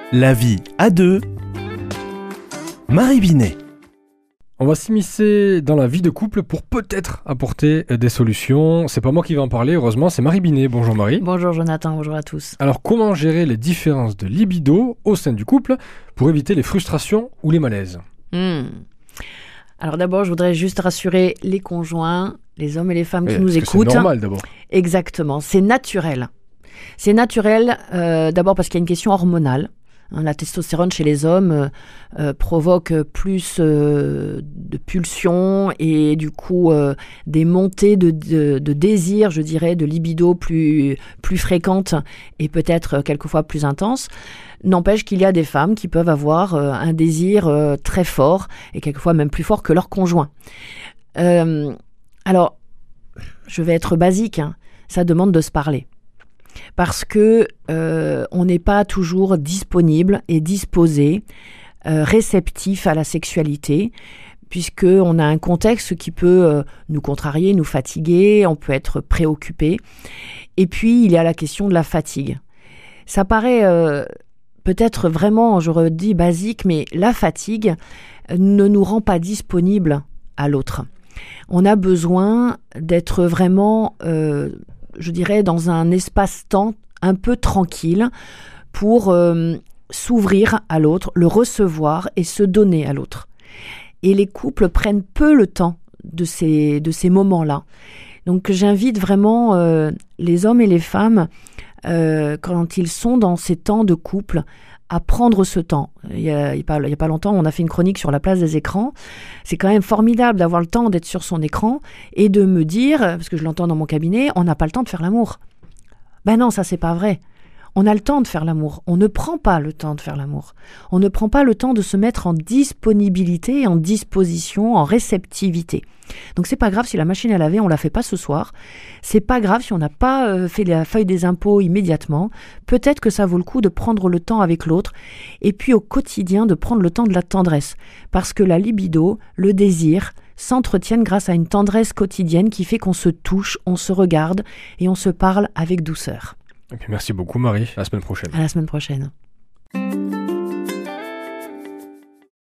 La vie à deux. Marie Binet. On va s'immiscer dans la vie de couple pour peut-être apporter des solutions. C'est pas moi qui vais en parler, heureusement, c'est Marie Binet. Bonjour Marie. Bonjour Jonathan, bonjour à tous. Alors, comment gérer les différences de libido au sein du couple pour éviter les frustrations ou les malaises ? Alors d'abord, je voudrais juste rassurer les conjoints, les hommes et les femmes qui nous écoutent. C'est normal d'abord. Exactement, c'est naturel. C'est naturel d'abord parce qu'il y a une question hormonale. La testostérone chez les hommes provoque plus de pulsions et du coup des montées de désir, je dirais, de libido plus fréquentes et peut-être quelquefois plus intenses. N'empêche qu'il y a des femmes qui peuvent avoir un désir très fort et quelquefois même plus fort que leur conjoint. Alors, je vais être basique, ça demande de se parler. Parce que on n'est pas toujours disponible et disposé, réceptif à la sexualité, puisqu'on a un contexte qui peut nous contrarier, nous fatiguer, on peut être préoccupé. Et puis, il y a la question de la fatigue. Ça paraît peut-être vraiment, j'aurais dit basique, mais la fatigue ne nous rend pas disponible à l'autre. On a besoin d'être vraiment... je dirais, dans un espace-temps un peu tranquille pour s'ouvrir à l'autre, le recevoir et se donner à l'autre. Et les couples prennent peu le temps de ces moments-là. Donc j'invite vraiment les hommes et les femmes, quand ils sont dans ces temps de couple, à prendre ce temps. Il y a pas longtemps, on a fait une chronique sur la place des écrans. C'est quand même formidable d'avoir le temps d'être sur son écran et de me dire, parce que je l'entends dans mon cabinet, on n'a pas le temps de faire l'amour. Ben non, ça c'est pas vrai. On a le temps de faire l'amour. On ne prend pas le temps de faire l'amour. On ne prend pas le temps de se mettre en disponibilité, en disposition, en réceptivité. Donc c'est pas grave si la machine à laver, on la fait pas ce soir. C'est pas grave si on n'a pas fait la feuille des impôts immédiatement. Peut-être que ça vaut le coup de prendre le temps avec l'autre. Et puis au quotidien, de prendre le temps de la tendresse. Parce que la libido, le désir, s'entretiennent grâce à une tendresse quotidienne qui fait qu'on se touche, on se regarde et on se parle avec douceur. Merci beaucoup Marie, à la semaine prochaine. À la semaine prochaine.